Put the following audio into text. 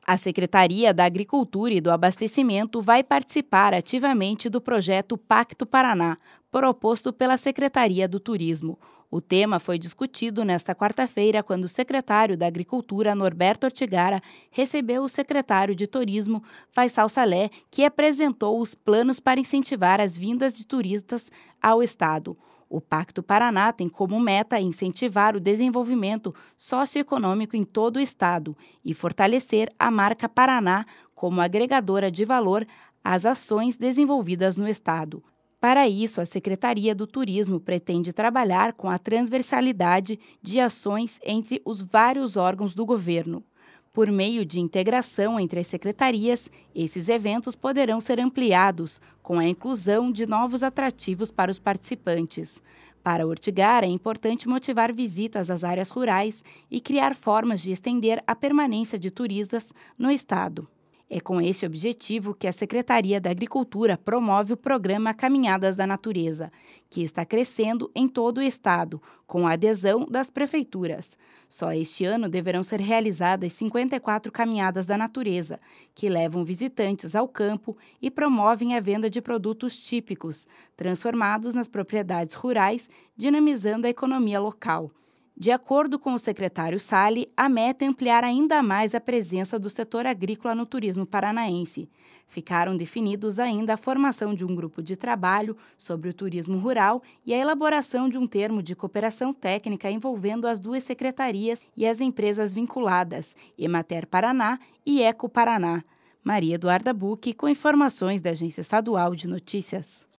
A Secretaria da Agricultura e do Abastecimento vai participar ativamente do projeto Pacto Paraná, proposto pela Secretaria do Turismo. O tema foi discutido nesta quarta-feira, quando o secretário da Agricultura, Norberto Ortigara, recebeu o secretário de Turismo, Faisal Saleh, que apresentou os planos para incentivar as vindas de turistas ao estado. O Pacto Paraná tem como meta incentivar o desenvolvimento socioeconômico em todo o estado e fortalecer a marca Paraná como agregadora de valor às ações desenvolvidas no estado. Para isso, a Secretaria do Turismo pretende trabalhar com a transversalidade de ações entre os vários órgãos do governo. Por meio de integração entre as secretarias, esses eventos poderão ser ampliados, com a inclusão de novos atrativos para os participantes. Para Ortigara, é importante motivar visitas às áreas rurais e criar formas de estender a permanência de turistas no estado. É com esse objetivo que a Secretaria da Agricultura promove o programa Caminhadas da Natureza, que está crescendo em todo o estado, com a adesão das prefeituras. Só este ano deverão ser realizadas 54 Caminhadas da Natureza, que levam visitantes ao campo e promovem a venda de produtos típicos, transformados nas propriedades rurais, dinamizando a economia local. De acordo com o secretário Saleh, a meta é ampliar ainda mais a presença do setor agrícola no turismo paranaense. Ficaram definidos ainda a formação de um grupo de trabalho sobre o turismo rural e a elaboração de um termo de cooperação técnica envolvendo as duas secretarias e as empresas vinculadas, Emater Paraná e Eco Paraná. Maria Eduarda Bucchi, com informações da Agência Estadual de Notícias.